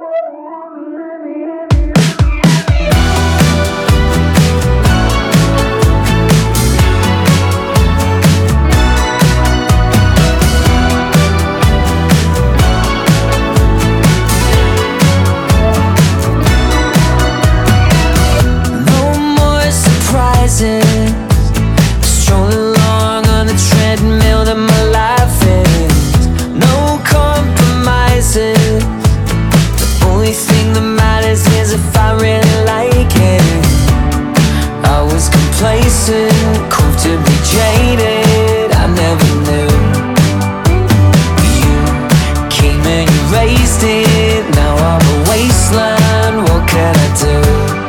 Strolling along on the treadmill that my life is. No compromises. The only thing that matters is if I really like it. I was complacent, comfortably jaded. I never knew. You came and you raised it. Now I'm a wasteland. What can I do?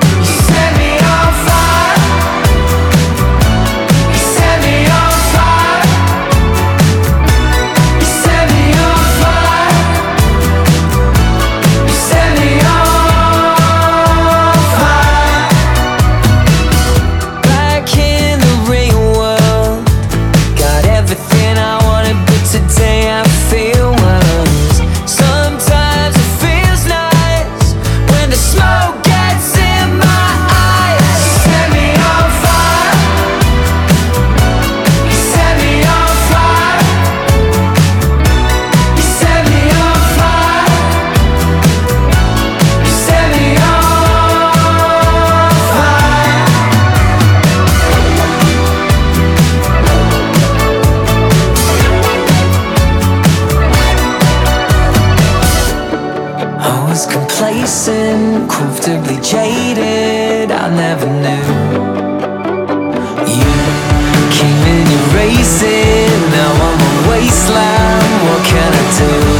I was complacent, comfortably jaded. I never knew. You came and you raced it. Now I'm a wasteland. What can I do?